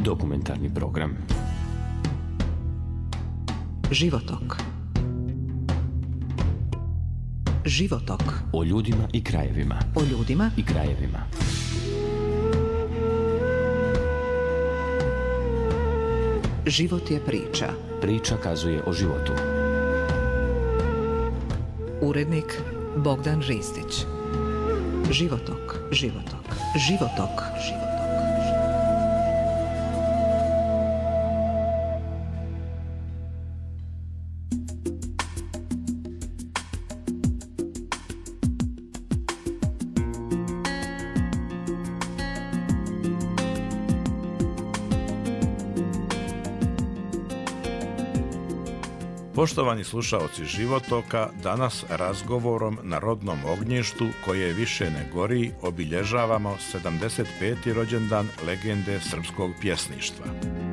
Dokumentarni program. Životok. Životok. O ljudima i krajevima. O ljudima i krajevima. Život je priča. Priča kazuje o životu. Urednik Bogdan Ristić. Životok. Životok. Životok. Životok. Poštovani slušaoci Životoka, danas razgovorom na rodnom ognjištu koje više ne gori obilježavamo 75. rođendan legende srpskog pjesništva.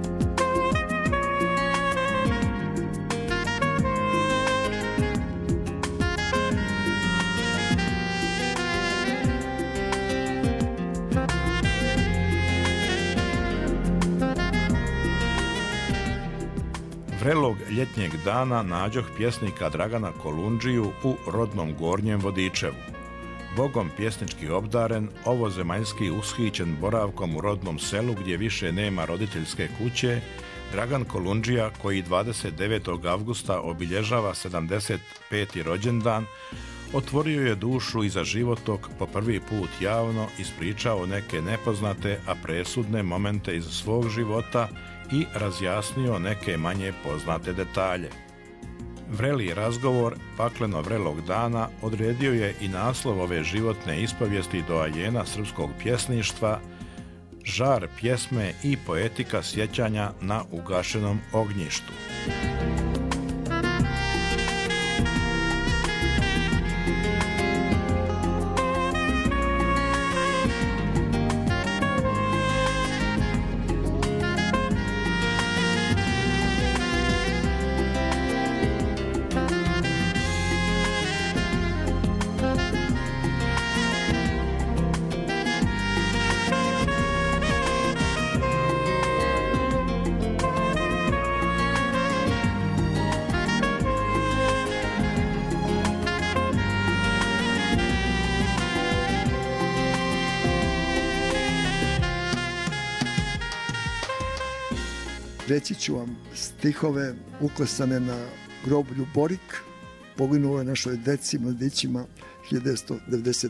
Vrelog ljetnjeg dana nađoh pjesnika Dragana Kolundžiju u rodnom Gornjem Vodičevu. Bogom pjesnički obdaren, ovozemaljski ushićen boravkom u rodnom selu gdje više nema roditeljske kuće, Dragan Kolundžija, koji 29. avgusta obilježava 75. rođendan, otvorio je dušu i za Životok po prvi put javno ispričao neke nepoznate, a presudne momente iz svog života i razjasnio neke manje poznate detalje. Vreli razgovor pakleno vrelog dana odredio je i naslov ove životne ispovijesti doajena srpskog pjesništva, žar pjesme i poetika sjećanja na ugašenom ognjištu. Reći ću vam stihove uklesane na groblju Borik, poginule našoj deci, mladićima 1991.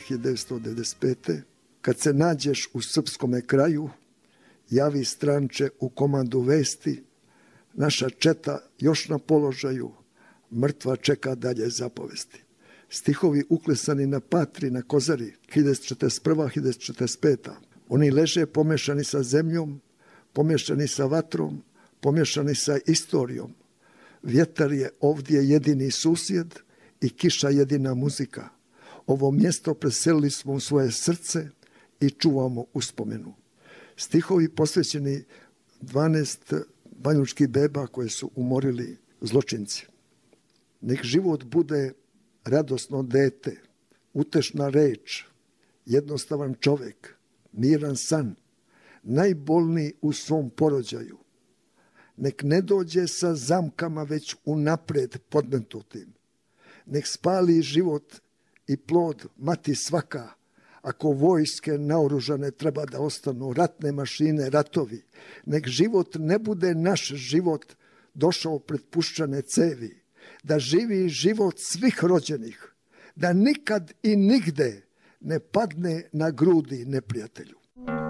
1995. Kad se nađeš u srpskome kraju, javi stranče u komandu vesti, naša četa još na položaju, mrtva čeka dalje zapovesti. Stihovi uklesani na Patri, na Kozari, 1941. 1945. Oni leže pomešani sa zemljom, pomješani sa vatrom, pomješani sa istorijom. Vjetar je ovdje jedini susjed i kiša jedina muzika. Ovo mjesto preselili smo u svoje srce i čuvamo uspomenu. Stihovi posvećeni 12 banjuških beba koje su umorili zločinci. Nek život bude radosno dete, utešna reč, jednostavan čovjek, miran san, najbolniji u svom porođaju. Nek ne dođe sa zamkama već unaprijed podmetnutim. Nek spali život i plod mati svaka, ako vojske naoružane treba da ostanu, ratne mašine, ratovi. Nek život ne bude naš život došao pred puščane cevi, da živi život svih rođenih, da nikad i nigde ne padne na grudi neprijatelju.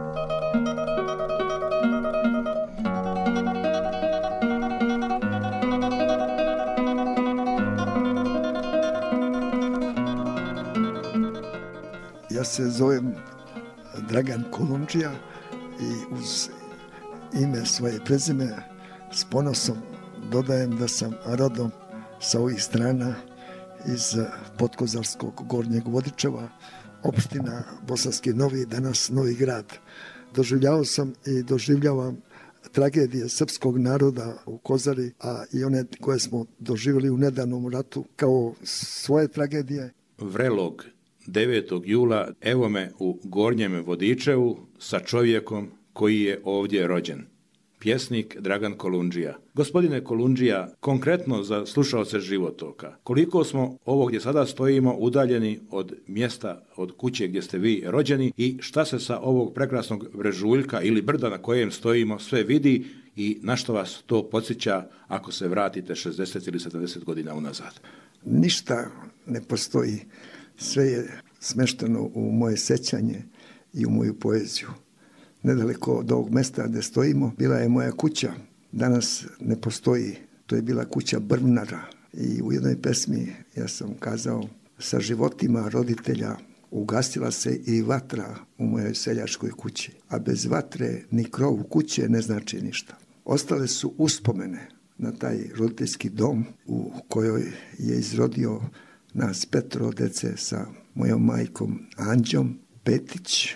Ja se zovem Dragan Kolundžija i uz ime svoje prezime s ponosom dodajem da sam rodom sa ovih strana iz Podkozarskog Gornjeg Vodičeva, opština Bosanski Novi, danas Novi Grad. Doživljavao sam i doživljavam tragedije srpskog naroda u Kozari, a i one koje smo doživjeli u nedavnom ratu kao svoje tragedije. Vrelog 9. jula evo me u Gornjem Vodičevu sa čovjekom koji je ovdje rođen. Pjesnik Dragan Kolundžija. Gospodine Kolundžija, konkretno za slušaoce Životoka, koliko smo ovo gdje sada stojimo udaljeni od mjesta, od kuće gdje ste vi rođeni i šta se sa ovog prekrasnog brežuljka ili brda na kojem stojimo sve vidi i na što vas to podsjeća ako se vratite 60 ili 70 godina unazad? Ništa ne postoji, sve je smešteno u moje sećanje i u moju poeziju. Nedaleko od ovog mesta gdje stojimo bila je moja kuća, danas ne postoji, to je bila kuća Brvnara i u jednoj pesmi ja sam kazao sa životima roditelja ugasila se i vatra u mojoj seljačkoj kući, a bez vatre ni krov kuće ne znači ništa. Ostale su uspomene na taj roditeljski dom u kojoj je izrodio nas 5 dece sa mojom majkom Anđom, Petić,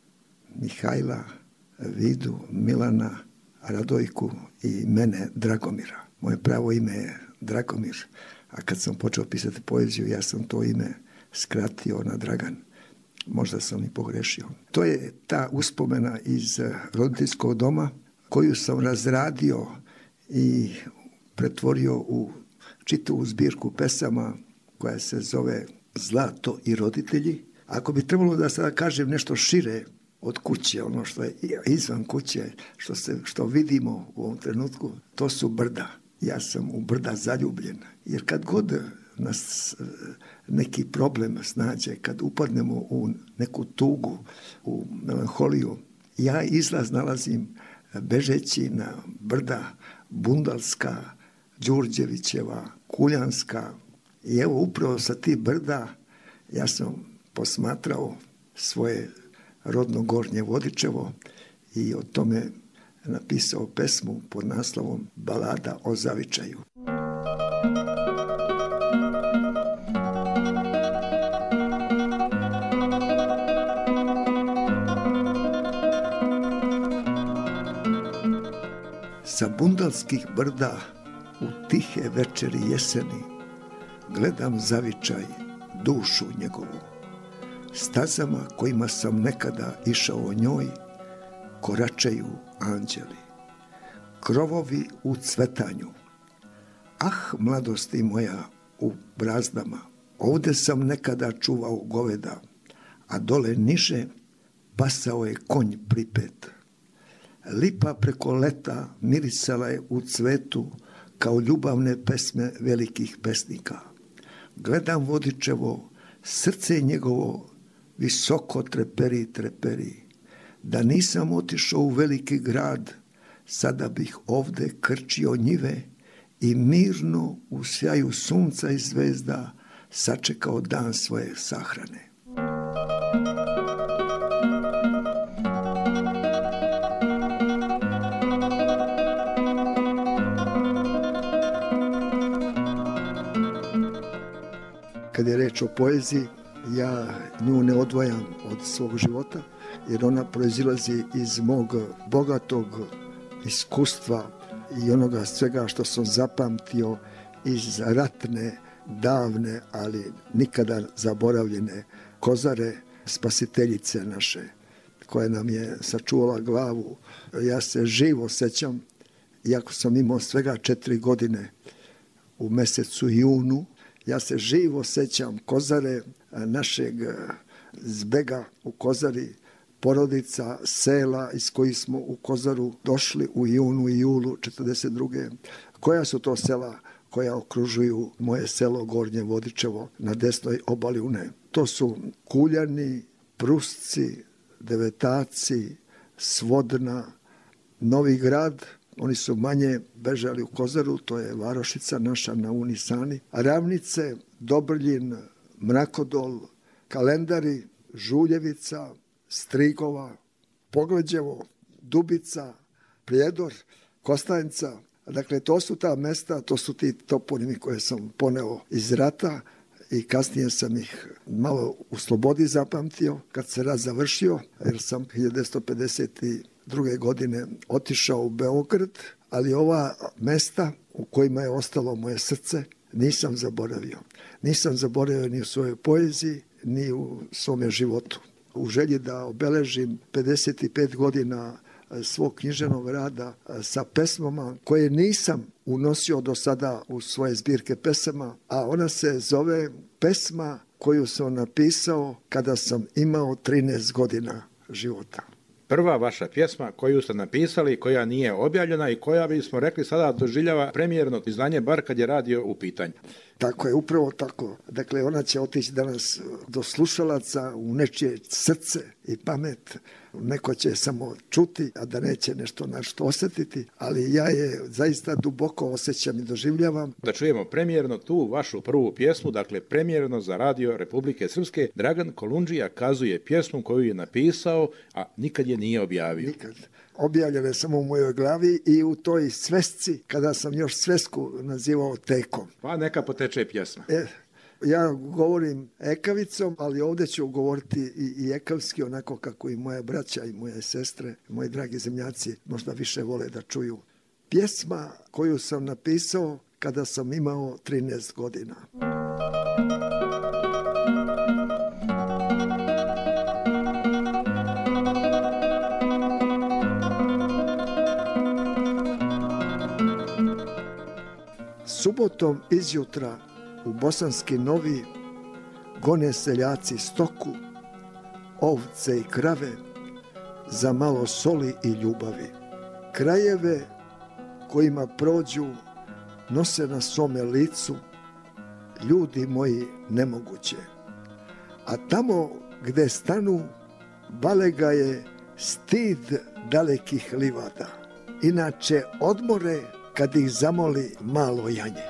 Mihajla, Vidu, Milana, Radojku i mene Dragomira. Moje pravo ime je Dragomir, a kad sam počeo pisati poeziju, ja sam to ime skratio na Dragan. Možda sam i pogrešio. To je ta uspomena iz roditeljskog doma koju sam razradio i pretvorio u čitavu zbirku pesama koja se zove Zlato i roditelji. Ako bi trebalo da sada kažem nešto šire od kuće, ono što je izvan kuće, što vidimo u ovom trenutku, to su brda. Ja sam u brda zaljubljen, jer kad god nas neki problem snađe, kad upadnemo u neku tugu, u melanholiju, ja izlaz nalazim bežeći na brda Bundalska, Đurđevićeva, Kuljanska. I evo upravo sa tih brda ja sam posmatrao svoje rodno Gornje Vodičevo i o tome napisao pesmu pod naslovom Balada o zavičaju. Sa bundalskih brda u tihe večeri jeseni gledam zavičaj, dušu njegovu. Stazama kojima sam nekada išao njoj koračaju anđeli. Krovovi u cvetanju. Ah, mladosti moja u brazdama, ovde sam nekada čuvao goveda, a dole niže pasao je konj pripet. Lipa preko leta mirisala je u cvetu kao ljubavne pesme velikih pesnika. Gledam Vodičevo, srce njegovo visoko treperi, treperi. Da nisam otišao u veliki grad, sada bih ovde krčio njive i mirno u sjaju sunca i zvezda sačekao dan svoje sahrane. Kad je reč o poeziji, ja nju ne odvajam od svog života, jer ona proizilazi iz mog bogatog iskustva i onoga svega što sam zapamtio iz ratne, davne, ali nikada zaboravljene Kozare, spasiteljice naše, koja nam je sačuvala glavu. Ja se živo sećam, iako sam imao svega 4 godine u mesecu junu, ja se živo sećam Kozare, našeg zbega u Kozari, porodica, sela iz kojih smo u Kozaru došli u junu i julu 1942. Koja su to sela koja okružuju moje selo Gornje Vodičevo na desnoj obali Une? To su Kuljani, Prusci, Devetaci, Svodna, Novi Grad. Oni su manje bežali u Kozaru, to je varošica naša na Uni Sani. Ravnice, Dobrljin, Mrakodol, Kalendari, Žuljevica, Strigova, Pogleđevo, Dubica, Prijedor, Kostajnica. Dakle, to su ta mesta, to su ti toponimi koje sam poneo iz rata i kasnije sam ih malo u slobodi zapamtio kad se rat završio, jer sam 1952. godine otišao u Beograd, ali ova mesta u kojima je ostalo moje srce nisam zaboravio. Nisam zaboravio ni u svojoj poeziji, ni u svome životu. U želji da obeležim 55 godina svog književnog rada sa pesmama koje nisam unosio do sada u svoje zbirke pesama, a ona se zove pesma koju sam napisao kada sam imao 13 godina života. Prva vaša pjesma koju ste napisali, koja nije objavljena i koja bismo rekli sada doživljava premijerno izdanje, bar kad je radio u pitanju. Tako je, upravo tako. Dakle, ona će otići danas do slušalaca u nečije srce i pamet. Neko će samo čuti, a da neće nešto osjetiti, ali ja je zaista duboko osjećam i doživljavam. Da čujemo premijerno tu vašu prvu pjesmu, dakle premijerno za radio Republike Srpske. Dragan Kolundžija kazuje pjesmu koju je napisao, a nikad je nije objavio. Nikad. Objavljena je samo u mojoj glavi i u toj svesci, kada sam još svesku nazivao tekom. Pa neka poteče pjesma. Ja govorim ekavicom, ali ovdje ću govoriti i ekavski, onako kako i moja braća i moje sestre, moji dragi zemljaci možda više vole da čuju. Pjesma koju sam napisao kada sam imao 13 godina. Subotom izjutra u Bosanski Novi gone seljaci stoku, ovce i krave za malo soli i ljubavi. Krajeve kojima prođu nose na svome licu ljudi moji nemoguće. A tamo gde stanu balega je stid dalekih livada. Inače odmore kad ih zamoli malo janje.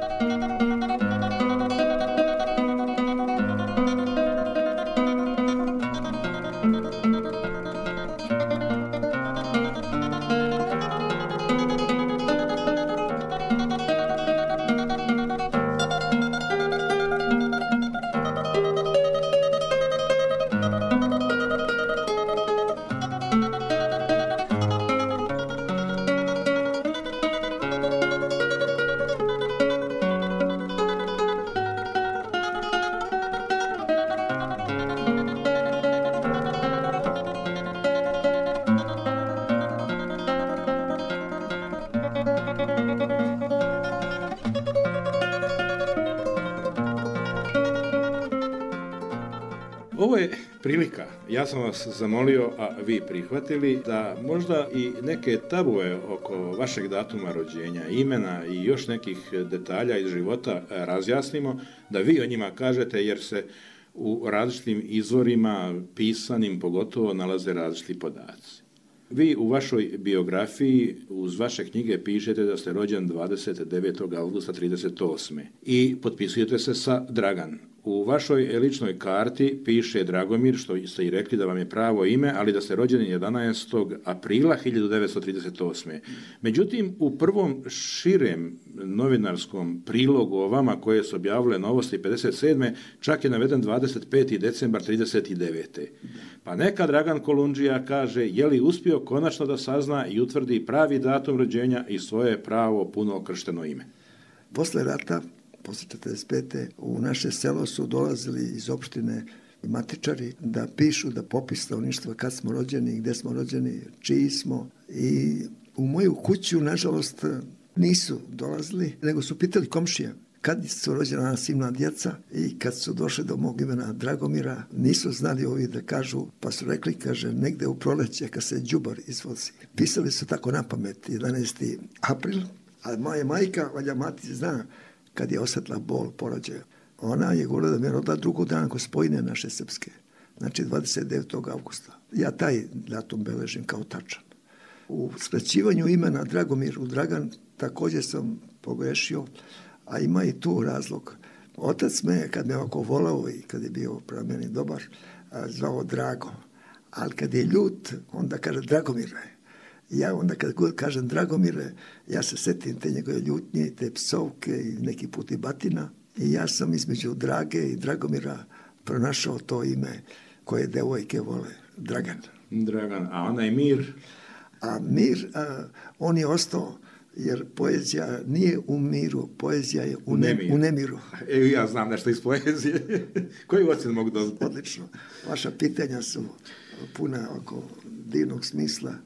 Ovo je prilika, ja sam vas zamolio, a vi prihvatili, da možda i neke tabue oko vašeg datuma rođenja, imena i još nekih detalja iz života razjasnimo, da vi o njima kažete, jer se u različitim izvorima, pisanim pogotovo, nalaze različiti podaci. Vi u vašoj biografiji uz vaše knjige pišete da ste rođen 29. avgusta 38. i potpisujete se sa Dragan. U vašoj ličnoj karti piše Dragomir, što ste i rekli da vam je pravo ime, ali da ste rođeni 11. aprila 1938. Međutim, u prvom širem novinarskom prilogu o vama koje su objavile Novosti 57. čak je naveden 25. decembar 39. Pa neka Dragan Kolundžija kaže je li uspio konačno da sazna i utvrdi pravi datum rođenja i svoje pravo puno kršteno ime. Posle rata, posle 45. u naše selo su dolazili iz opštine matičari da pišu, da popis stanovništva kad smo rođeni, gde smo rođeni, čiji smo. I u moju kuću, nažalost, nisu dolazili, nego su pitali komšije kad su rođena silna djeca i kad su došli do mog imena Dragomira, nisu znali ovi da kažu, pa su rekli, kaže, negde u proleće kad se đubar izvozi. Pisali su tako na pamet, 11. april, a moja majka, valja mati zna, kad je osjetila bol porođaja. Ona je govorila da mi je rodila drugog dana ko spojine naše srpske, znači 29. augusta. Ja taj datum beležim kao tačan. U skraćivanju imena Dragomir u Dragan također sam pogrešio, a ima i tu razlog. Otac me, kad me ovako volao i kad je bio prema meni dobar, zvao Drago. Ali kad je ljut, onda kaže Dragomire. Ja onda kad kažem Dragomire, ja se setim te njegove ljutnje, te psovke i neki put i batina. I ja sam između Drage i Dragomira pronašao to ime koje devojke vole, Dragan. Dragan, a onaj Mir? A Mir, on je ostao, jer poezija nije u miru, poezija je u nemiru. Ja znam nešto iz poezije. Koju ocjenu mogu dobiti? Odlično. Vaša pitanja su puna oko divnog smisla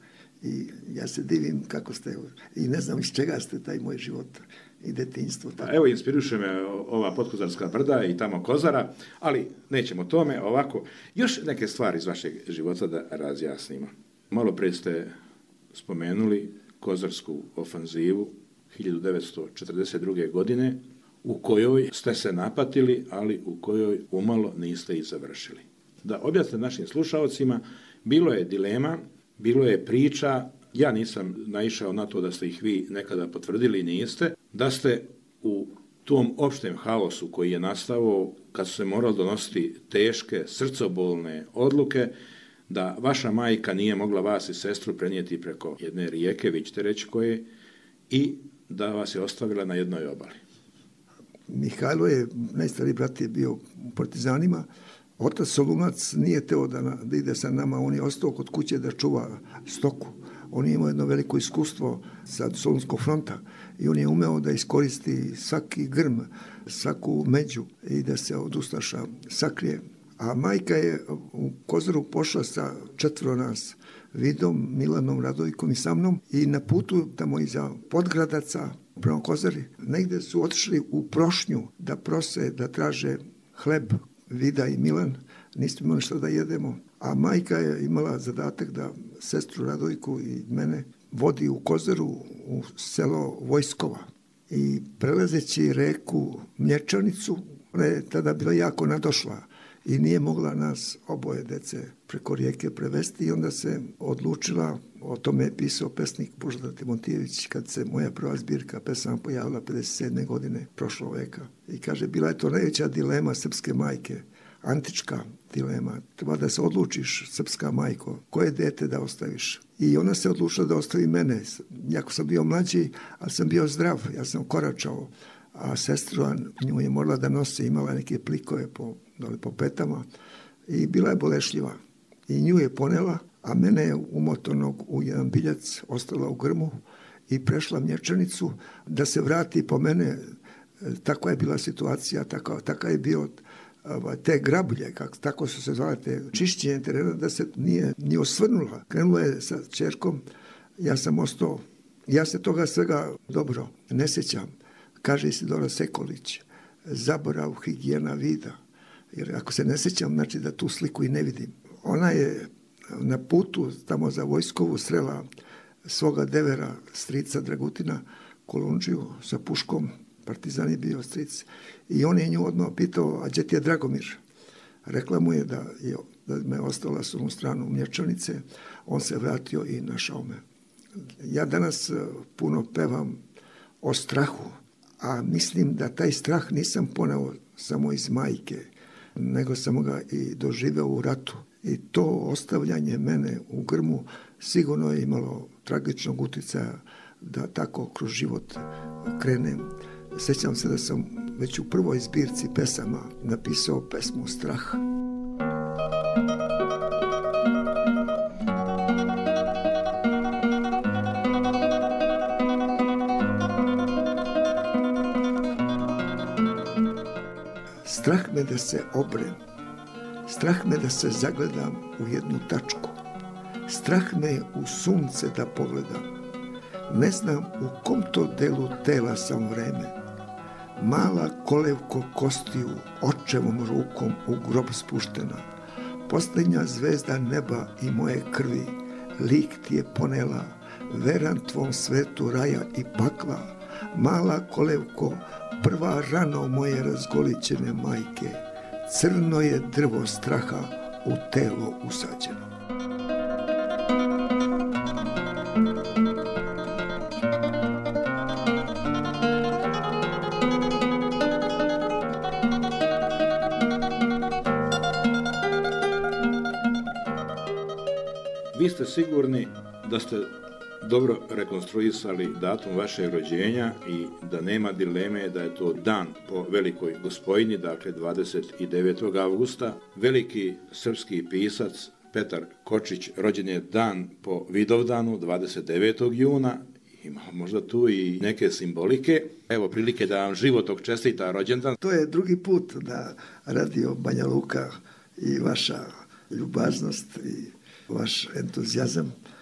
I ja se divim kako ste, i ne znam iz čega ste taj moj život i detinjstvo. Evo, inspiriše me ova Potkozarska brda i tamo Kozara, ali nećemo o tome. Ovako, još neke stvari iz vašeg života da razjasnimo. Malo pre ste spomenuli Kozarsku ofanzivu 1942. godine, u kojoj ste se napatili, ali u kojoj umalo niste i završili. Da objasnite našim slušalcima, bilo je dilema, bilo je priča, ja nisam naišao na to da ste ih vi nekada potvrdili i niste, da ste u tom opštem haosu koji je nastao kad su se morali donositi teške, srcobolne odluke, da vaša majka nije mogla vas i sestru prenijeti preko jedne rijeke, vi ćete reći koje, i da vas je ostavila na jednoj obali. Mihajlo je, najstariji brat je bio u partizanima. Otac Solunac nije teo da ide sa nama, on je ostao kod kuće da čuva stoku. On je imao jedno veliko iskustvo sa Solunskog fronta i on je umeo da iskoristi svaki grm, svaku među i da se od ustaša sakrije. A majka je u Kozaru pošla sa 4 nas, Vidom, Milanom, Radojkom i sa mnom, i na putu tamo iza Podgradaca prema Kozari negde su otišli u Prošnju da prose, da traže hleb. Vida i Milan, nismo imali što da jedemo, a majka je imala zadatak da sestru Radojku i mene vodi u Kozaru, u selo Vojskova. I prelazeći reku Mlječanicu, ona je tada bila jako nadošla i nije mogla nas oboje dece preko rijeke prevesti, i onda se odlučila, o tome je pisao pesnik Božidar Timotijević, kad se moja prva zbirka pesama pojavila 57. godine prošlog veka. I kaže, bila je to najveća dilema srpske majke, antička dilema. Treba da se odlučiš, srpska majko, koje dete da ostaviš. I ona se odlučila da ostavi mene. Jako sam bio mlađi, ali sam bio zdrav, ja sam koračao. A sestra nju je morala da nosi, imala neke plikove po petama i bila je bolešljiva. I nju je ponela, a mene je umotornog u jedan biljac ostala u grmu i prešla Mlječanicu da se vrati po mene. Takva je bila situacija, takav je bio te grablje, tako su se zvale, te čišćenje terena, da se nije ni osvrnula. Krenula je sa ćerkom, ja sam ostao, ja se toga svega dobro ne sjećam. Kaže Isidora Sekolić, zaborav, higijena vida. Jer ako se ne sjećam, znači da tu sliku i ne vidim. Ona je na putu tamo za Vojskovu srela svoga devera, strica Dragutina Kolundžiju sa puškom, partizan je bio stric, i on je nju odmah pitao, a gdje ti je Dragomir? Rekla mu je da me ostala s ovom stranu Mlječanice, on se vratio i našao me. Ja danas puno pevam o strahu, a mislim da taj strah nisam poneo samo iz majke, nego sam ga i doživeo u ratu. I to ostavljanje mene u grmu sigurno je imalo tragičnog utjecaja da tako kroz život krenem. Sjećam se da sam već u prvoj zbirci pesama napisao pesmu Strah. Strah me da se obrem, strah me da se zagledam u jednu tačku, strah me u sunce da pogledam, ne znam u kom to delu tela sam vreme, mala kolevko kostiju očevom rukom u grob spuštena, posljednja zvezda neba i moje krvi, lik ti je ponela, veran tvom svetu raja i pakla, mala kolevko, prva rano moje razgolićene majke, crno je drvo straha u telo usađeno. Vi ste sigurni da ste dobro rekonstruisali datum vašeg rođenja i da nema dileme da je to dan po Velikoj Gospojini, dakle 29. avgusta. Veliki srpski pisac Petar Kočić rođen je dan po Vidovdanu, 29. juna. Ima možda tu i neke simbolike. Evo prilike da vam Životok čestita rođendan. To je drugi put da Radio Banja Luka i vaša ljubaznost i vaš entuzijazam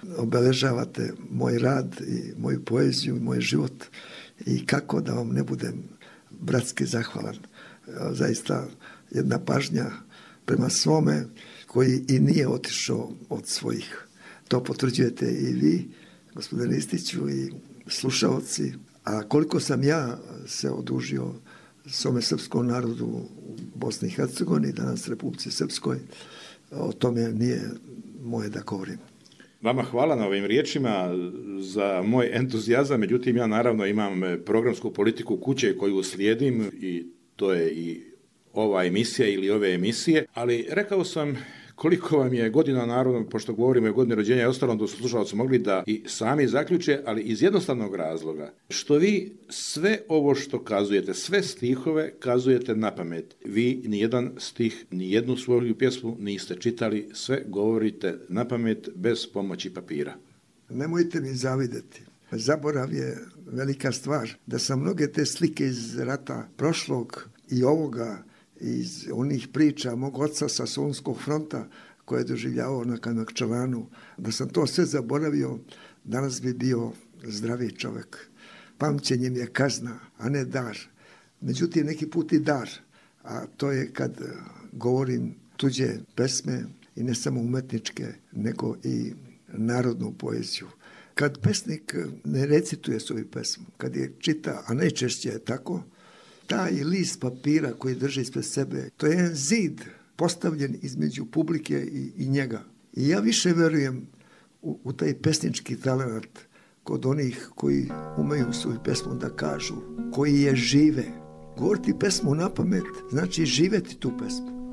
obeležavate moj rad i moju poeziju i moj život i kako da vam ne budem bratski zahvalan. Zaista jedna pažnja prema svome koji i nije otišao od svojih. To potvrđujete i vi, gospodine Ristiću, i slušaoci. A koliko sam ja se odužio svome srpskom narodu u Bosni i Hercegovini, danas Republici Srpskoj, o tome nije moje da govorim. Vama hvala na ovim riječima za moj entuzijazam, međutim ja naravno imam programsku politiku kuće koju slijedim i to je i ova emisija ili ove emisije, ali rekao sam koliko vam je godina, naravno, pošto govorimo o godini rođenja i ostalom, da su slušalci mogli da i sami zaključe, ali iz jednostavnog razloga, što vi sve ovo što kazujete, sve stihove kazujete na pamet. Vi nijedan stih, nijednu svoju pjesmu niste čitali, sve govorite na pamet bez pomoći papira. Nemojte mi zavideti. Zaborav je velika stvar. Da sam mnoge te slike iz rata prošlog i ovoga, iz onih priča mog oca sa Solunskog fronta koje je doživljavao na Kamakčalanu, da sam to sve zaboravio, danas bi bio zdravi čovjek. Pamćenjem je kazna, a ne dar. Međutim, neki put i dar, a to je kad govorim tuđe pesme i ne samo umetničke, nego i narodnu poeziju. Kad pesnik ne recituje svoju pesmu, kad je čita, a najčešće je tako, taj list papira koji drži ispred sebe, to je jedan zid postavljen između publike i njega. I ja više verujem u taj pesnički talent kod onih koji umeju svoju pesmu da kažu, koji je žive. Govoriti pesmu na pamet znači živeti tu pesmu.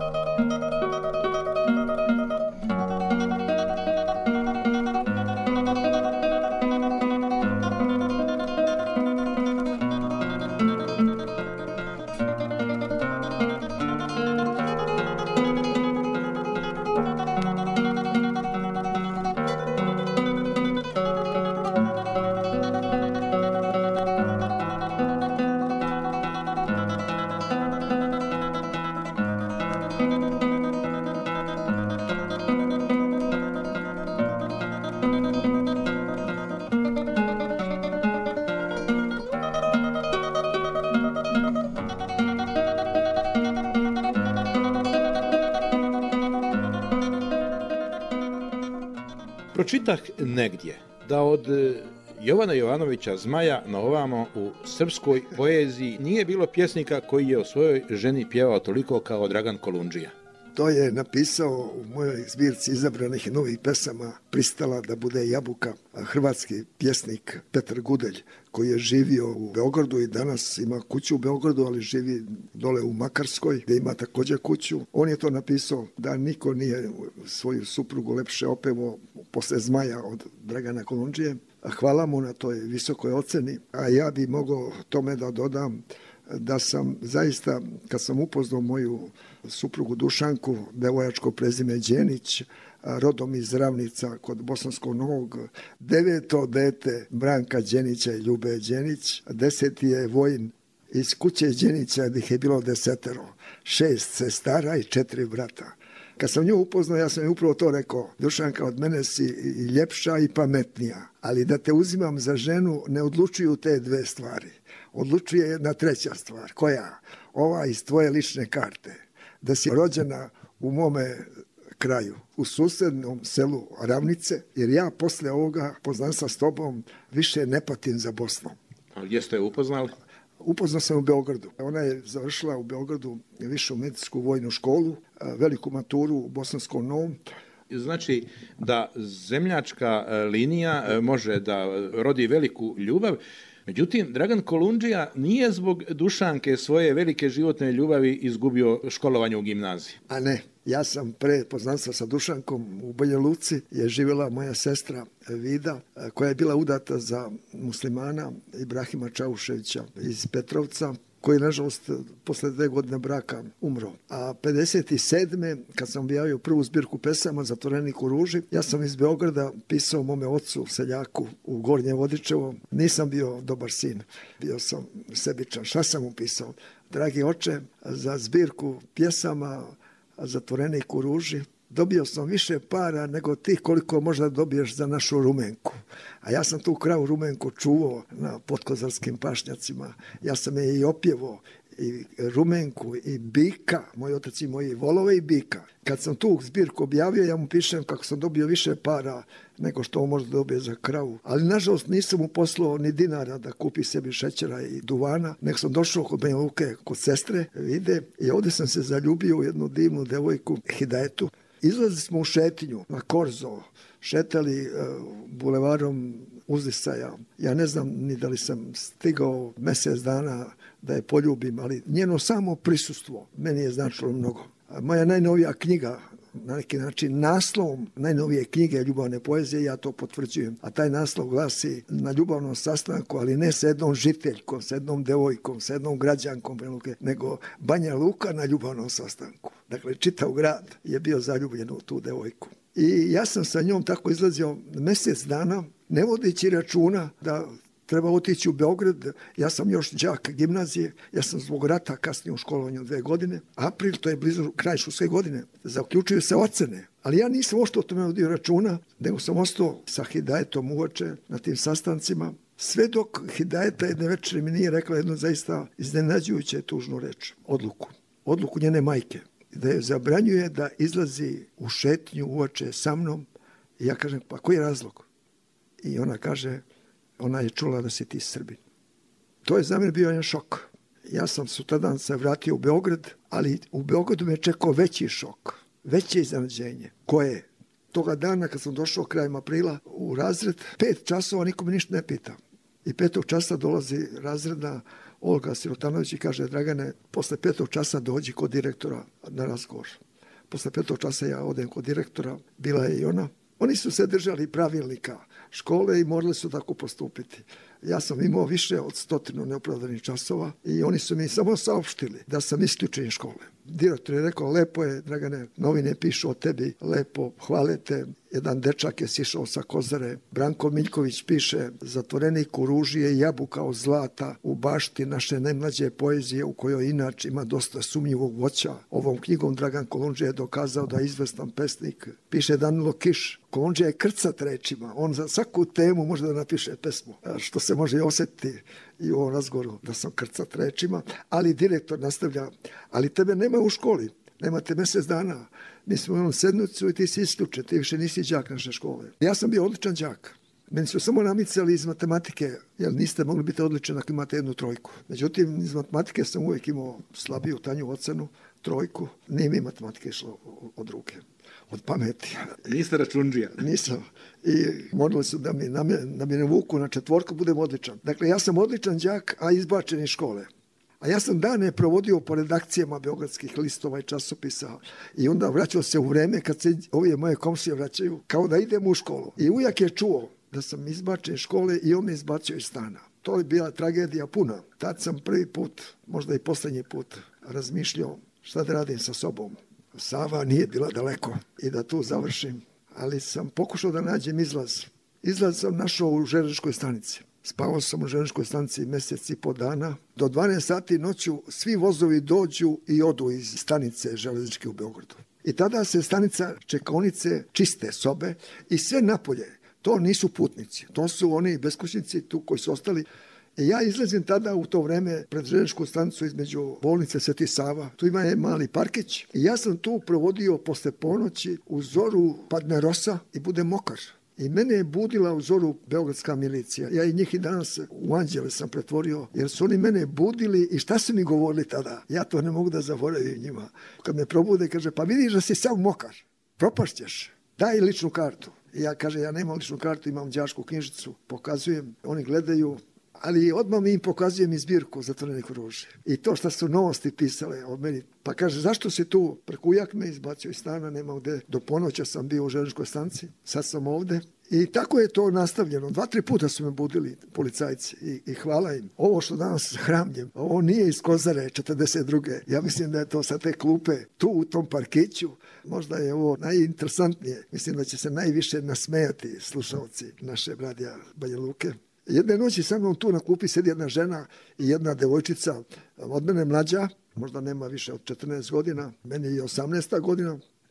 Pročitah negdje da od Jovana Jovanovića Zmaja na ovamo u srpskoj poeziji nije bilo pjesnika koji je o svojoj ženi pjevao toliko kao Dragan Kolundžija. To je napisao u mojoj zbirci izabranih novih pesama Pristala da bude jabuka, hrvatski pjesnik Petar Gudelj, koji je živio u Beogradu i danas ima kuću u Beogradu, ali živi dole u Makarskoj, gdje ima također kuću. On je to napisao da niko nije svoju suprugu lepše opevao posle Zmaja od Dragana Kolundžije. Hvala mu na toj visokoj oceni, a ja bi mogao tome da dodam da sam zaista, kad sam upoznao moju suprugu Dušanku, devojačko prezime Đenić, rodom iz Ravnica kod Bosanskog Novog, 9. dete Branka Đenića i Ljube Đenić, 10. je Vojin iz kuće Đenića gdje je bilo 10, 6 sestara i 4 brata. Kad sam nju upoznao, ja sam joj upravo to rekao, Dušanka, od mene si i ljepša i pametnija, ali da te uzimam za ženu ne odlučuju te dve stvari. Odlučuje jedna treća stvar. Koja? Ova iz tvoje lične karte. Da si rođena u mome kraju, u susednom selu Ravnice, jer ja posle ovoga poznanstva s tobom više ne patim za Bosnom. A gdje ste je upoznali? Upoznao sam u Beogradu. Ona je završila u Beogradu višu medicinsku vojnu školu, veliku maturu u Bosanskom Novom. Znači da zemljačka linija može da rodi veliku ljubav. Međutim, Dragan Kolundžija nije zbog Dušanke svoje velike životne ljubavi izgubio školovanje u gimnaziji. A ne, ja sam pre poznanstva sa Dušankom u Banja Luci je živjela moja sestra Vida, koja je bila udata za muslimana Ibrahima Čauševića iz Petrovca, koji je, nažalost, posle 2 godine braka umro. A 57. kad sam objavio prvu zbirku pesama Zatvorenik u ruži, ja sam iz Beograda pisao mome ocu, seljaku u Gornje Vodičevo. Nisam bio dobar sin, bio sam sebičan. Šta sam mu pisao? Dragi oče, za zbirku pjesama Zatvorenik u ruži dobio sam više para nego ti koliko možda dobiješ za našu rumenku. A ja sam tu kravu rumenku čuvao na potkozarskim pašnjacima. Ja sam je i opjevao, i rumenku, i bika, moj otac i moji volove i bika. Kad sam tu zbirku objavio, ja mu pišem kako sam dobio više para nego što on možda dobije za kravu. Ali nažalost nisam mu poslao ni dinara da kupi sebi šećera i duvana, nego sam došao kod Banja Luke, kod sestre, vide, i ovdje sam se zaljubio u jednu divnu devojku, Hidajetu. Izlazili smo u šetinju na Korzo, šetali bulevarom Uzdisaja. Ja ne znam ni da li sam stigao mjesec dana da je poljubim, ali njeno samo prisustvo meni je značilo mnogo. Moja najnovija knjiga, na neki način naslovom najnovije knjige ljubavne poezije, ja to potvrđujem. A taj naslov glasi Na ljubavnom sastanku, ali ne sa jednom žiteljkom, sa jednom devojkom, sa jednom građankom, nego Banja Luka na ljubavnom sastanku. Dakle, čitav grad je bio zaljubljen u tu devojku. I ja sam sa njom tako izlazio mjesec dana, ne vodeći računa da treba otići u Beograd. Ja sam još đak gimnazije, ja sam zbog rata kasnije u školovanju 2 godine. April, to je blizu kraj školske godine, zaključuju se ocene. Ali ja nisam ošto o tome vodio računa, nego sam ostao sa Hidajetom uoče na tim sastancima. Sve dok Hidajeta jedne večeri mi nije rekla jednu zaista iznenađujuće tužnu reč, odluku njene majke, da je zabranjuje da izlazi u šetnju uoče sa mnom. I ja kažem, pa koji je razlog? I ona kaže, ona je čula da si ti Srbin. To je za mene bio jedan šok. Ja sam sutradan se vratio u Beograd, ali u Beogradu me čekao veći šok, veće iznenađenje. Koje? Toga dana kad sam došao krajem aprila u razred, 5 časova niko me ništa ne pita. I 5. časa dolazi razredna Olga Sirotanović i kaže, Dragane, posle 5. časa dođi kod direktora na razgovor. Posle 5. časa ja odem kod direktora, bila je i ona. Oni su se držali pravilnika škole i morali su tako postupiti. Ja sam imao više od 100 neopravdanih časova i oni su mi samo saopštili da sam isključen iz škole. Direktor je rekao, lepo je, Dragane, novine pišu o tebi, lepo, hvale te. Jedan dečak je sišao sa Kozare. Branko Miljković piše, zatvorenik u ruži je jabuka od zlata u bašti naše najmlađe poezije u kojoj inače ima dosta sumnjivog voća. Ovom knjigom Dragan Kolundžija je dokazao da je izvestan pesnik. Piše Danilo Kiš. Kolundžija je krcat rečima. On za svaku temu može da napiše pesmu. Što se može i osjetiti i u ovom razgovoru da sam krcat rečima. Ali direktor nastavlja, ali tebe nema u školi. Nemate mjesec dana. Mi smo imali sedmicu i ti si isključen. Ti više nisi đak naše škole. Ja sam bio odličan đak. Meni su samo namicali iz matematike, jer niste mogli biti odličan ako imate 1 trojku. Međutim, iz matematike sam uvijek imao slabiju, tanju ocenu, 3. Nije mi matematike išlo od ruke, od pameti. Niste račundžija? Nisam. I morali su da mi ne vuku na 4, budem odličan. Dakle, ja sam odličan đak, a izbačen iz škole. A ja sam dane provodio po redakcijama beogradskih listova i časopisa i onda vraćao se u vreme kad se ove moje komšije vraćaju, kao da idem u školu. I ujak je čuo da sam izbačen iz škole i on me izbacio iz stana. To je bila tragedija puna. Tad sam prvi put, možda i posljednji put, razmišljao šta da radim sa sobom. Sava nije bila daleko i da tu završim, ali sam pokušao da nađem izlaz. Izlaz sam našao u železničkoj stanici. Spavao sam u železničkoj stanici 1,5 mjeseca dana. Do 12 sati noću svi vozovi dođu i odu iz stanice železničke u Beogradu. I tada se stanica čekaonice, čiste sobe i sve napolje. To nisu putnici, to su oni beskućnici tu koji su ostali. I ja izlazim tada u to vreme pred železničku stanicu između bolnice Sveti Sava. Tu ima mali parkić i ja sam tu provodio posle ponoći u zoru padne rosa i budem mokar. I mene je budila u zoru beogradska milicija. Ja i njih i danas u anđele sam pretvorio, jer su oni mene budili i šta su mi govorili tada? Ja to ne mogu da zaboravim njima. Kad me probude, kaže, pa vidiš da si sam mokar, propašćeš, daj ličnu kartu. I ja kaže, ja nemam ličnu kartu, imam đačku knjižicu, pokazujem, oni gledaju, ali odmah mi im pokazujem i zbirku Zatvorenik u ruži. I to što su novosti pisale od meni. Pa kaže, zašto si tu? Prekujak me izbacio iz stana, nema gde. Do ponoća sam bio u železničkoj stanci, sad sam ovde. I tako je to nastavljeno. 2-3 puta su me budili policajci i hvala im. Ovo što danas hramljem, ovo nije iz Kozare 42. Ja mislim da je to sa te klupe tu u tom parkiću. Možda je ovo najinteresantnije. Mislim da će se najviše nasmejati slušalci naše radija Banja Luke. Jedne noći sa mnom tu na klupi sedi jedna žena i jedna devojčica od mene mlađa, možda nema više od 14 godina, meni je 18 godina.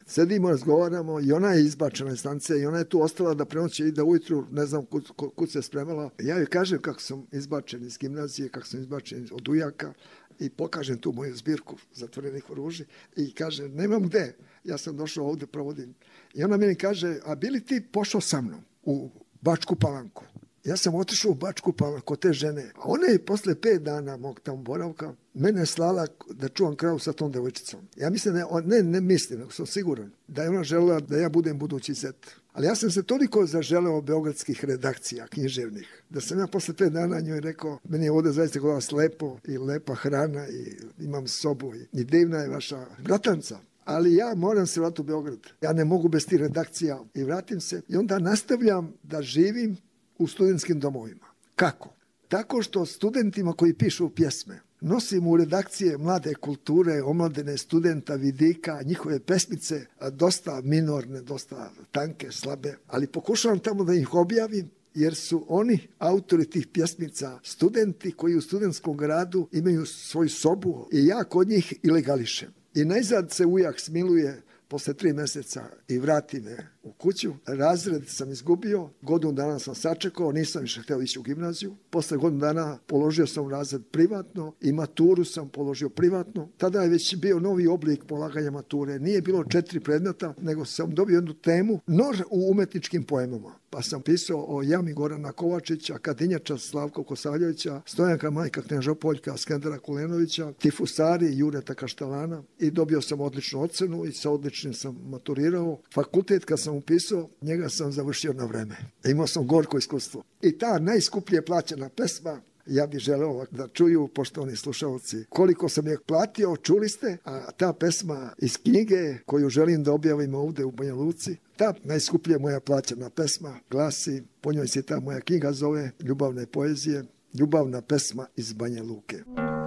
Sedimo, razgovaramo i ona je izbačena iz stanice i ona je tu ostala da prenoći i da ujutru, ne znam kud se spremala. Ja joj kažem kako sam izbačen iz gimnazije, kako sam izbačen od ujaka i pokažem tu moju zbirku zatvorenih oružja i kaže, nemam gde, ja sam došao ovde, provodim. I ona meni kaže, a bi li ti pošao sa mnom u Bačku Palanku? Ja sam otišao u Bačku Palanku kod te žene. A ona je posle 5 dana mog tamo boravka mene slala da čuvam kravu sa tom devojčicom. Ja mislim, ne mislim, nego sam siguran da je ona želela da ja budem budući zet. Ali ja sam se toliko zaželeo beogradskih redakcija, književnih, da sam ja posle 5 dana njoj rekao, meni je ovde zaista kod vas lepo i lepa hrana i imam sobu i divna je vaša bratanca. Ali ja moram se vratiti u Beograd. Ja ne mogu bez tih redakcija i vratim se. I onda nastavljam da živim u studentskim domovima. Kako? Tako što studentima koji pišu pjesme nosim u redakcije Mlade kulture, omladine studenta, vidika, njihove pesmice, dosta minorne, dosta tanke, slabe, ali pokušavam tamo da ih objavim, jer su oni autori tih pjesmica, studenti koji u studentskom gradu imaju svoju sobu i ja kod njih ilegališem. I najzad se ujak smiluje posle 3 meseca i vrati me u kuću. Razred sam izgubio, godinu dana sam sačekao, nisam više hteo ići u gimnaziju. Posle godinu dana položio sam razred privatno i maturu sam položio privatno. Tada je već bio novi oblik polaganja mature. Nije bilo 4 predmeta, nego sam dobio jednu temu, Nor u umetničkim poemama. Pa sam pisao o jami Gorana Kovačića, Kadinjača Slavka Kosavljevića, Stojanka Majka Knježopoljka, Skendera Kulenovića, Tifusari, Jureta Kaštelana i dobio sam odličnu ocenu i sa odličnim sam maturirao. Fakultet kad sam upisao, njega sam završio na vreme. Imao sam gorko iskustvo. I ta najskuplje plaćena pesma, ja bih želeo da čuju poštovani slušalci koliko sam je platio, čuli ste, a ta pesma iz knjige koju želim da objavim ovde u Banja Luci, ta najskuplje moja plaćena pesma glasi, po njoj se ta moja knjiga zove Ljubavne poezije, ljubavna pesma iz Banja Luke.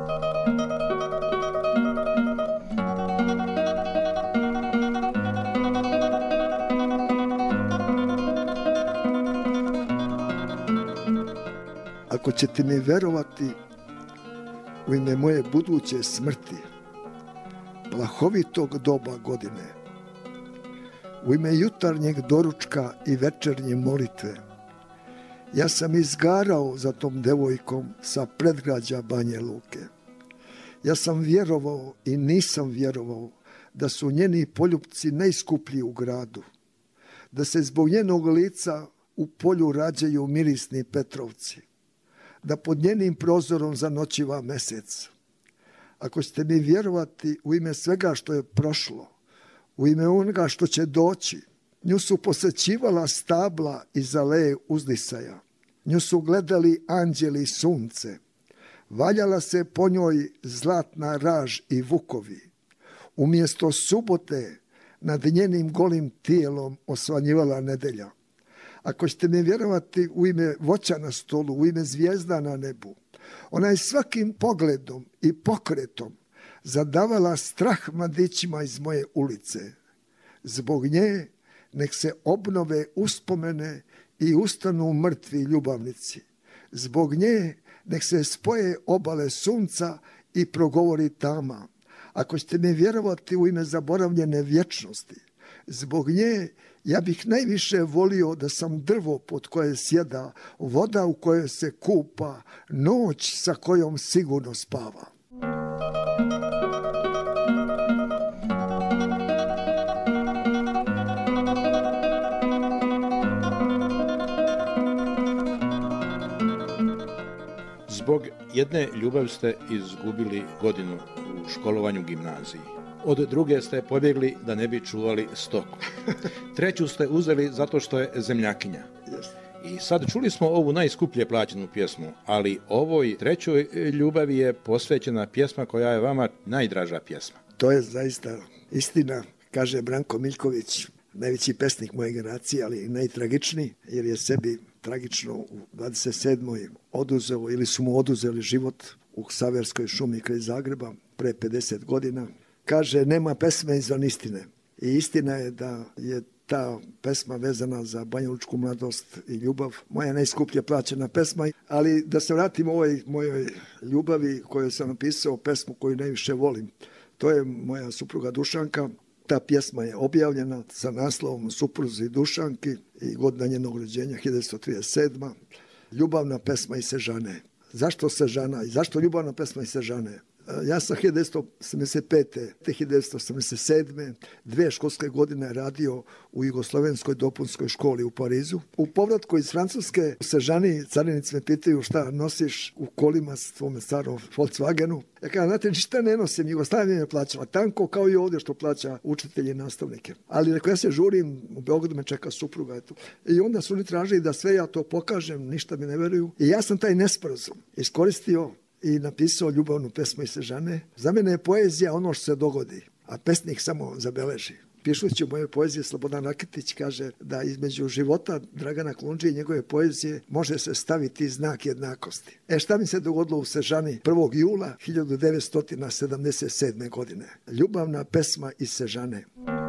Ako ćete mi verovati, u ime moje buduće smrti, plahovitog doba godine, u ime jutarnjeg doručka i večernje molitve, ja sam izgarao za tom devojkom sa predgrađa Banje Luke. Ja sam vjerovao i nisam vjerovao da su njeni poljupci najskuplji u gradu, da se zbog njenog lica u polju rađaju mirisni Petrovci, da pod njenim prozorom zanoćiva mesec. Ako ćete mi vjerovati, u ime svega što je prošlo, u ime onoga što će doći, nju su posećivala stabla iz aleje uzdisaja, nju su gledali anđeli sunce, valjala se po njoj zlatna raž i vukovi. Umjesto subote nad njenim golim tijelom osvanjivala nedelja. Ako ćete mi vjerovati, u ime voća na stolu, u ime zvijezda na nebu, ona je svakim pogledom i pokretom zadavala strah mladićima iz moje ulice. Zbog nje nek se obnove uspomene i ustanu mrtvi ljubavnici. Zbog nje nek se spoje obale sunca i progovori tama. Ako ćete mi vjerovati, u ime zaboravljene vječnosti, zbog nje ja bih najviše volio da sam drvo pod koje sjeda, voda u kojoj se kupa, noć sa kojom sigurno spava. Zbog jedne ljubavi ste izgubili godinu u školovanju u gimnaziji. Od druge ste pobjegli da ne bi čuvali stoku. Treću ste uzeli zato što je zemljakinja. I sad čuli smo ovu najskuplje plaćenu pjesmu, ali ovoj trećoj ljubavi je posvećena pjesma koja je vama najdraža pjesma. To je zaista istina, kaže Branko Miljković, najveći pesnik moje generacije, ali i najtragičniji, jer je sebi tragično u 27. oduzeo ili su mu oduzeli život u Saverskoj šumi kraj Zagreba pre 50 godina. Kaže, nema pesme izvan istine. I istina je da je ta pesma vezana za banjalučku mladost i ljubav moja najskuplje plaćena pesma. Ali da se vratim ovoj mojoj ljubavi koju sam napisao, pesmu koju najviše volim. To je moja supruga Dušanka. Ta pjesma je objavljena sa naslovom Supruzi Dušanki i godina njenog rođenja 1937. Ljubavna pesma iz Sežane. Zašto Sežana i zašto ljubavna pesma iz Sežane? Ja sam 1975. te 1987. 2 školske godine radio u Jugoslovenskoj dopunskoj školi u Parizu. U povratku iz Francuske u Sežani carinici me pitaju šta nosiš u kolima s tvome starom Volkswagenu. Ja kažem, znate, ništa ne nosim, Jugoslavija me plaćala tanko kao i ovdje što plaća učitelji i nastavnike. Ali rekao, ja se žurim, u Beogradu me čeka supruga. Eto. I onda su oni tražili da sve ja to pokažem, ništa mi ne veruju. I ja sam taj nesporazum iskoristio i napisao ljubavnu pesmu iz Sežane. Za mene je poezija ono što se dogodi, a pesnik samo zabeleži. Pišući u moje poezije, Slobodan Rakitić kaže da između života Dragana Kolundžije i njegove poezije može se staviti znak jednakosti. Šta mi se dogodilo u Sežani 1. jula 1977. godine? Ljubavna pesma iz Sežane.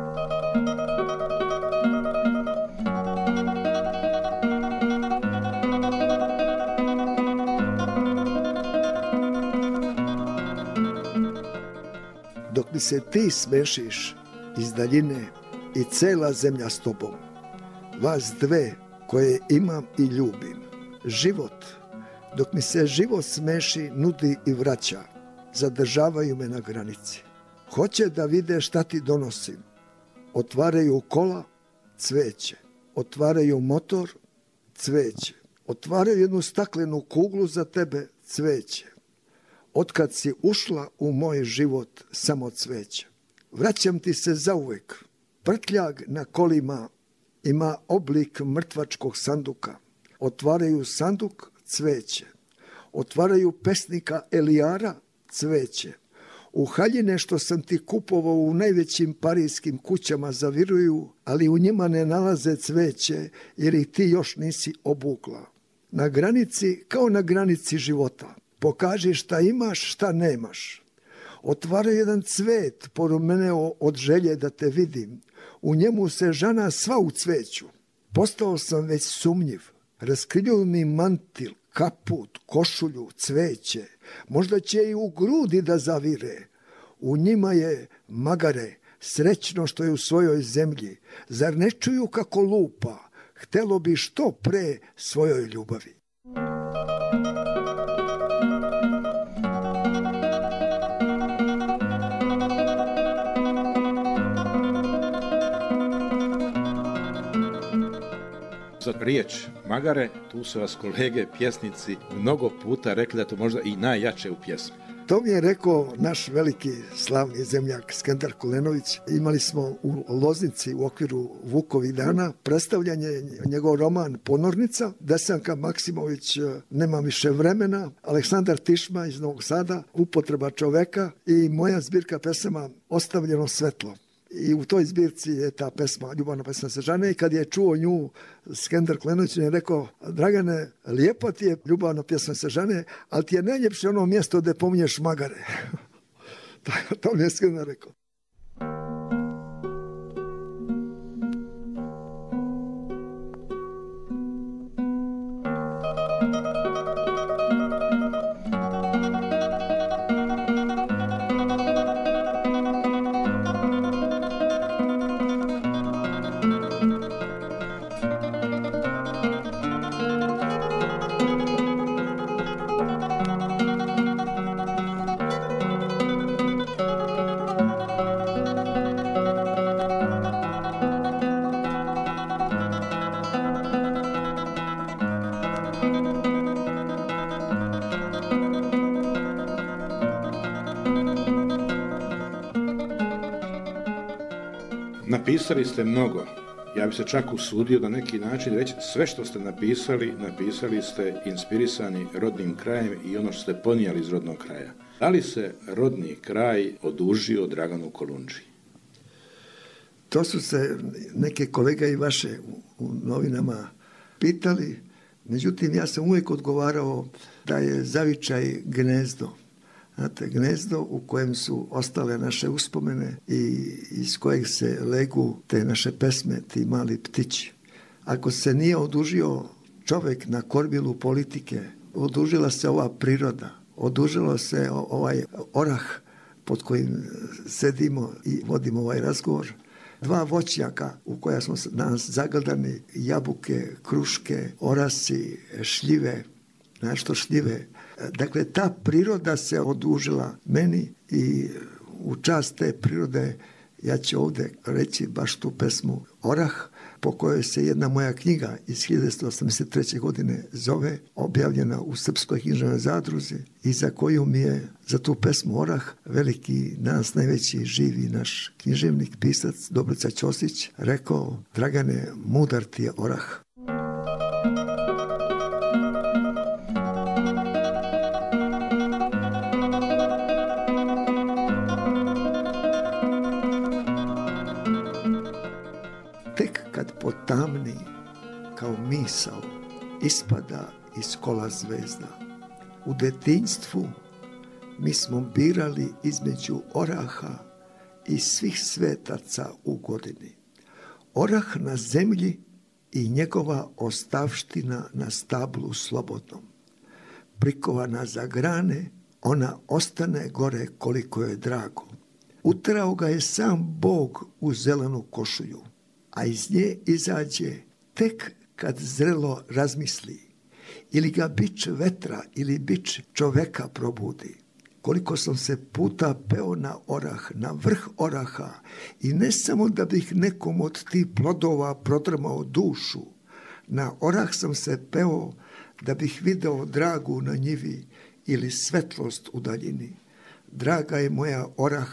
Dok mi se ti smešiš iz daljine i cela zemlja s tobom, vas dve koje imam i ljubim, život, dok mi se život smeši, nudi i vraća, zadržavaju me na granici. Hoće da vide šta ti donosim, otvaraju kola, cveće, otvaraju motor, cveće, otvaraju jednu staklenu kuglu za tebe, cveće. Otkad si ušla u moj život, samo cveće. Vraćam ti se zauvek. Prtljag na kolima ima oblik mrtvačkog sanduka. Otvaraju sanduk, cveće. Otvaraju pesnika Elijara, cveće. U haljine što sam ti kupovao u najvećim parijskim kućama zaviruju, ali u njima ne nalaze cveće jer ih ti još nisi obukla. Na granici kao na granici života. Pokaži šta imaš, šta nemaš. Otvaraju jedan cvet, porumeneo od želje da te vidim. U njemu se žana sva u cveću. Postao sam već sumnjiv. Raskriljuju mi mantil, kaput, košulju, cveće. Možda će i u grudi da zavire. U njima je magare, srećno što je u svojoj zemlji. Zar ne čuju kako lupa? Htelo bi što pre svojoj ljubavi. Za riječ magare, tu su vas kolege pjesnici mnogo puta rekli da to možda i najjače u pjesmi. To mi je rekao naš veliki slavni zemljak Skender Kulenović. Imali smo u Loznici u okviru Vukovih dana predstavljanje njegov roman Ponornica. Desanka Maksimović Nema više vremena, Aleksandar Tišma iz Novog Sada Upotreba čoveka i moja zbirka pesama Ostavljeno svetlo. I u toj zbirci je ta pesma, ljubavna pesma Sežane, i kad je čuo nju, Skender Klenović je rekao, Dragane, lijepa ti je ljubavna pjesma Sežane, ali ti je najljepše ono mjesto gdje pominješ magare. To mi je Skender rekao. Napisali ste mnogo. Ja bi se čak usudio na neki način reći sve što ste napisali ste inspirisani rodnim krajem i ono što ste ponijeli iz rodnog kraja. Da li se rodni kraj odužio Draganu Kolundžiji? To su se neke kolege i vaše u novinama pitali. Međutim, ja sam uvijek odgovarao da je zavičaj gnezdo. Znate, gnezdo u kojem su ostale naše uspomene i iz kojeg se legu te naše pesme, ti mali ptići. Ako se nije odužio čovjek na kormilu politike, odužila se ova priroda, odužilo se ovaj orah pod kojim sedimo i vodimo ovaj razgovor. 2 voćnjaka u koja smo danas zagledani, jabuke, kruške, orasi, šljive, nešto šljive. Dakle, ta priroda se odužila meni i u čast te prirode ja ću ovdje reći baš tu pesmu Orah, po kojoj se jedna moja knjiga iz 1983. godine zove, objavljena u Srpskoj književnoj zadruzi i za koju mi je, za tu pesmu Orah, veliki, nas najveći živi naš književnik, pisac Dobrica Ćosić rekao: Dragane, mudar ti je orah. Potamni kao misao ispada iz kola zvezda. U detinjstvu mi smo birali između oraha i svih svetaca u godini. Orah na zemlji i njegova ostavština na stablu slobodnom. Prikovana za grane, ona ostane gore koliko je drago. Utrao ga je sam Bog u zelenu košulju, a iz nje izađe tek kad zrelo razmisli. Ili ga bič vetra ili bič čoveka probudi. Koliko sam se puta peo na orah, na vrh oraha, i ne samo da bih nekom od tih plodova prodrmao dušu. Na orah sam se peo da bih video dragu na njivi ili svetlost u daljini. Draga je moja orah,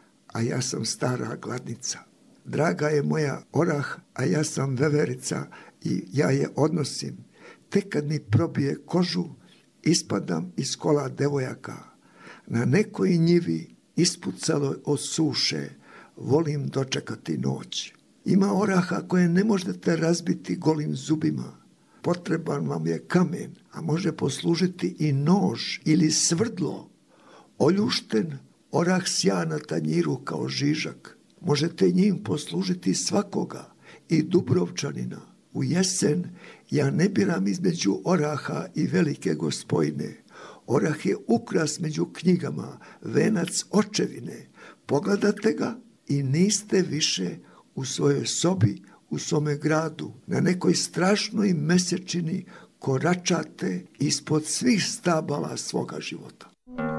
a ja sam stara gladnica. Draga je moja orah, a ja sam veverica i ja je odnosim. Tek kad mi probije kožu, ispadam iz kola devojaka. Na nekoj njivi ispucalo od suše, volim dočekati noć. Ima oraha koje ne možete razbiti golim zubima. Potreban vam je kamen, a može poslužiti i nož ili svrdlo. Oljušten orah sja na tanjiru kao žižak. Možete njim poslužiti svakoga, i Dubrovčanina. U jesen ja ne biram između oraha i velike gospojne. Orah je ukras među knjigama, venac očevine. Pogledate ga i niste više u svojoj sobi, u svome gradu. Na nekoj strašnoj mesečini koračate ispod svih stabala svoga života.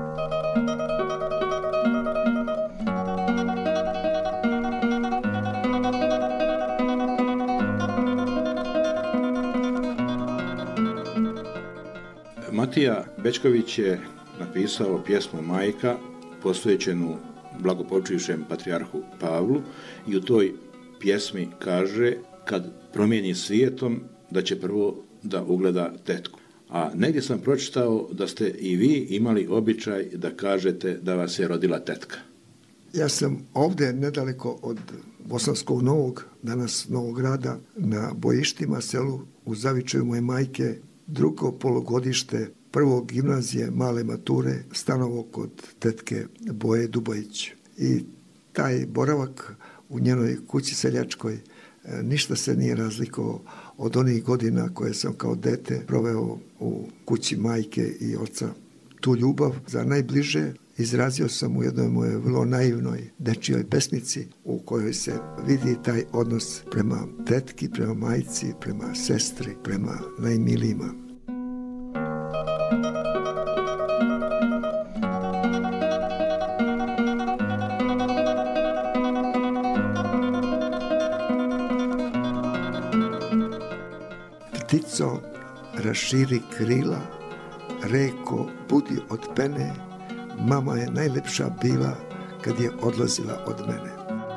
Matija Bećković je napisao pjesmu Majka, posvećenu blagopočivšem patrijarhu Pavlu, i u toj pjesmi kaže: kad promijeni svijetom, da će prvo da ugleda tetku. A negdje sam pročitao da ste i vi imali običaj da kažete da vas je rodila tetka. Ja sam ovdje nedaleko od Bosanskog Novog, danas Novog Grada, na Bojištima, selu u zavičaju moje majke, drugo polugodište prvog gimnazije male mature, stanovo kod tetke Boje Dubojić. I taj boravak u njenoj kući seljačkoj ništa se nije razlikovao od onih godina koje sam kao dete proveo u kući majke i oca. Tu ljubav za najbliže izrazio sam u jednoj moje vrlo naivnoj dečijoj pesmici, u kojoj se vidi taj odnos prema tetki, prema majci, prema sestri, prema najmilijima. Ptico, raširi krila, reko, budi od pene, mama je najlepša bila kad je odlazila od mene.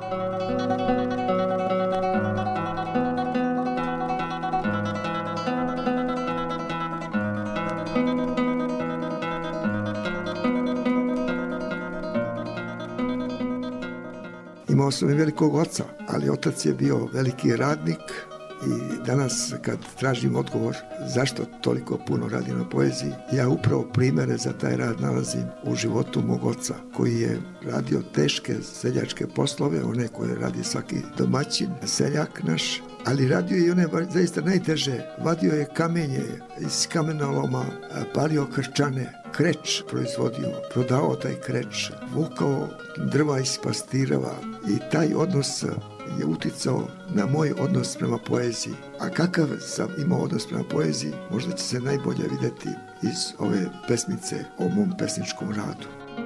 Imao sam i velikog oca, ali otac je bio veliki radnik. I danas kad tražim odgovor zašto toliko puno radi na poeziji, ja upravo primjere za taj rad nalazim u životu mog oca, koji je radio teške seljačke poslove, one koje radi svaki domaćin, seljak naš, ali radio je i one zaista najteže. Vadio je kamenje iz kamenoloma, palio krčane, kreč proizvodio, prodavao taj kreč, vukao drva iz pastirava i taj odnos je uticao na moj odnos prema poeziji. A kakav sam imao odnos prema poeziji, možda će se najbolje vidjeti iz ove pesmice o mom pesničkom radu.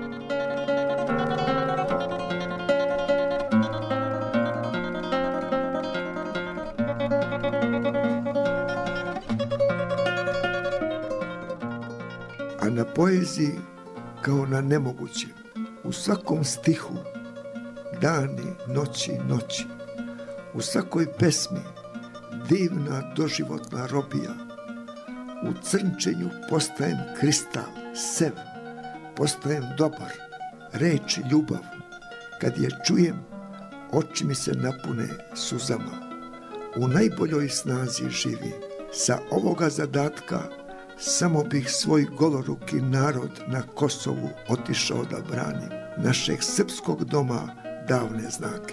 A na poeziji kao na nemoguće, u svakom stihu, dani, noći, u svakoj pesmi, divna doživotna robija, u crnčenju postajem kristal, sev, postajem dobar, reč ljubav, kad je čujem, oči mi se napune suzama, u najboljoj snazi živi, sa ovoga zadatka samo bih svoj goloruki narod na Kosovu otišao da branim, našeg srpskog doma davne znake.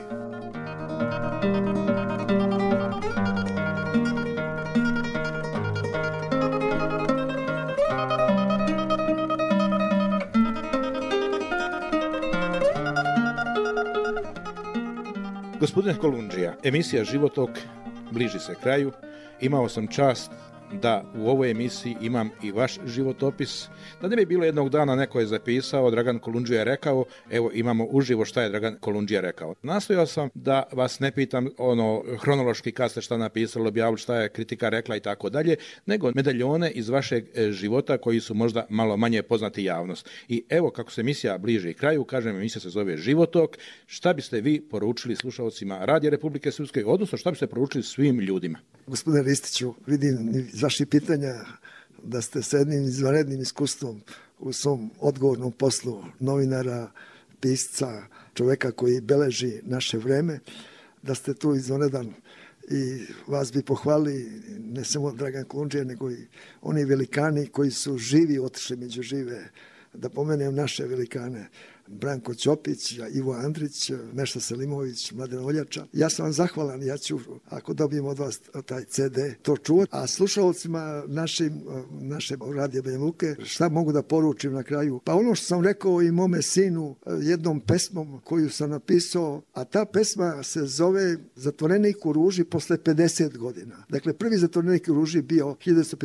Gospodine Kolundžija, emisija Životok bliži se kraju. Imao sam čast da u ovoj emisiji imam i vaš životopis. Da ne bi bilo jednog dana neko je zapisao, Dragan Kolundžija je rekao, evo imamo uživo šta je Dragan Kolundžija rekao. Nastojao sam da vas ne pitam hronološki kad ste šta napisali, objavili šta je kritika rekla i tako dalje, nego medaljone iz vašeg života koji su možda malo manje poznati javnost. I evo kako se emisija bliži kraju, kažem, emisija se zove Životok, šta biste vi poručili slušalcima Radija Republike Srpske, odnosno šta biste poručili svim ljudima? Gospodine Ristiću, vidim iz vaših pitanja da ste sa jednim izvanrednim iskustvom u svom odgovornom poslu novinara, pisca, čoveka koji beleži naše vreme, da ste tu izvanredan i vas bi pohvalili ne samo Dragan Kolundžija, nego i oni velikani koji su živi otišli među žive. Da pomenem naše velikane, Branko Ćopić, Ivo Andrić, Meša Selimović, Mladen Oljača. Ja sam vam zahvalan, ja ću, ako dobijem od vas taj CD, to čuvati. A slušalcima naše Radija Banja Luke, šta mogu da poručim na kraju? Pa ono što sam rekao i mome sinu jednom pesmom koju sam napisao, a ta pesma se zove Zatvorenik u ruži posle 50 godina. Dakle, prvi Zatvorenik u ruži bio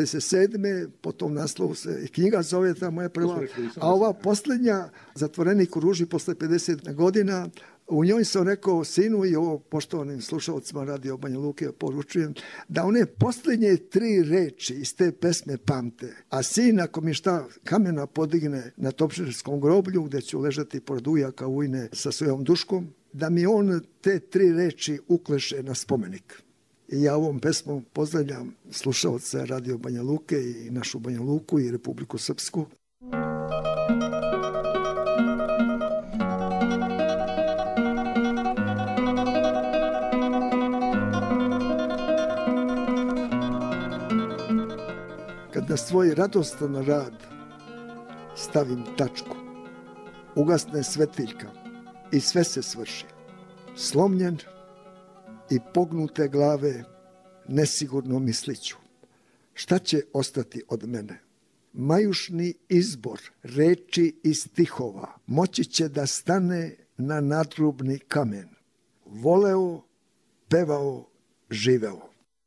1957. Po tom naslovu se i knjiga zove ta moja prva, a ova posljednja Zatvorenik u ruži posle 50 godina, u njoj sam rekao sinu i ovo poštovanim slušalcima Radio Banja Luke poručujem da one posljednje 3 reči iz te pesme pamte, a sin ako mi šta kamena podigne na Topšinskom groblju gdje ću ležati pored ujaka ujne sa svojom duškom, da mi on te 3 reči ukleše na spomenik. I ja ovom pesmom pozdravljam slušalce Radio Banja Luke i našu Banja Luku i Republiku Srpsku. Kad na svoj radostan rad stavim tačku, ugasne svetiljka i sve se svrši. Slomljen i pognute glave nesigurno misliću. Šta će ostati od mene? Majušni izbor reči i stihova moći će da stane na nadgrubni kamen. Voleo, pevao, živeo.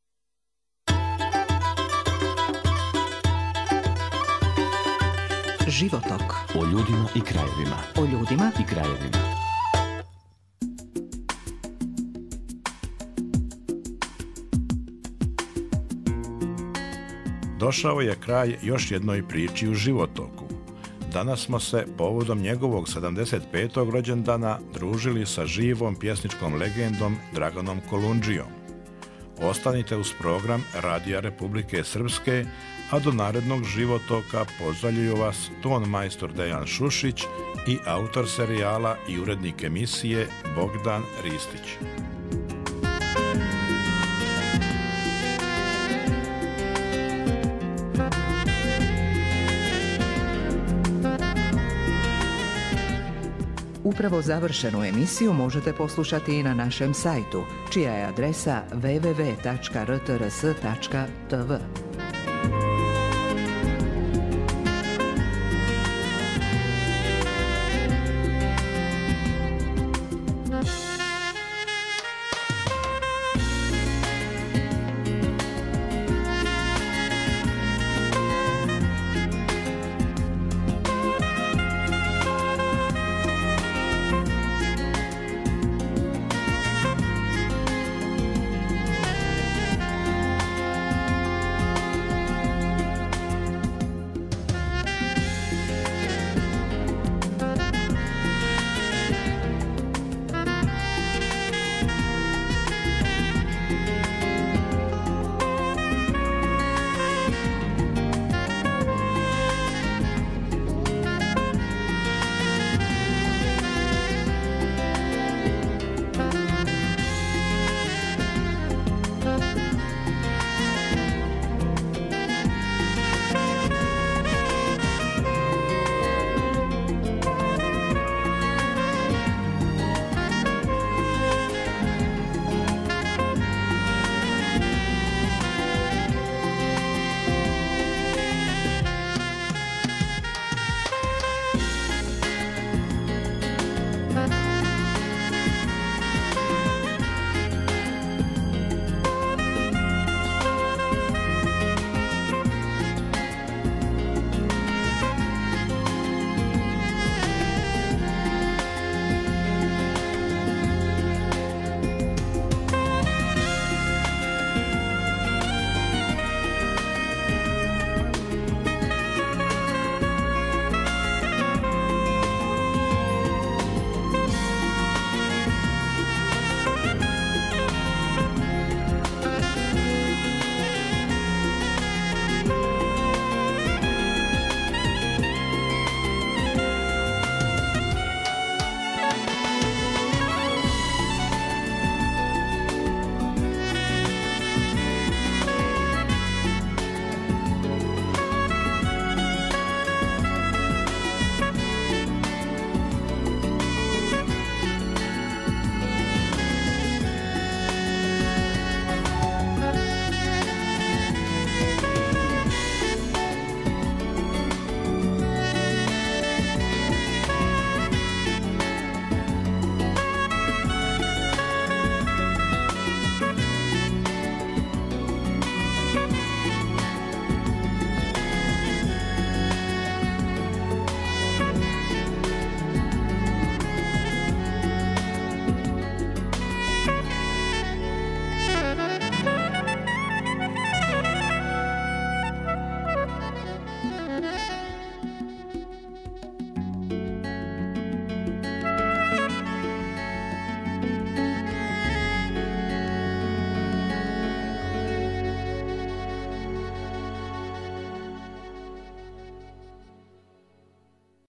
Životok. O ljudima i krajevima. O ljudima I krajevima. Došao je kraj još jednoj priči u životoku. Danas smo se povodom njegovog 75. rođendana družili sa živom pjesničkom legendom Draganom Kolundžijom. Ostanite uz program Radija Republike Srpske, a do narednog životoka pozdravljuju vas ton majstor Dejan Šušić i autor serijala i urednik emisije Bogdan Ristić. Upravo završenu emisiju možete poslušati i na našem sajtu, čija je adresa www.rtrs.tv.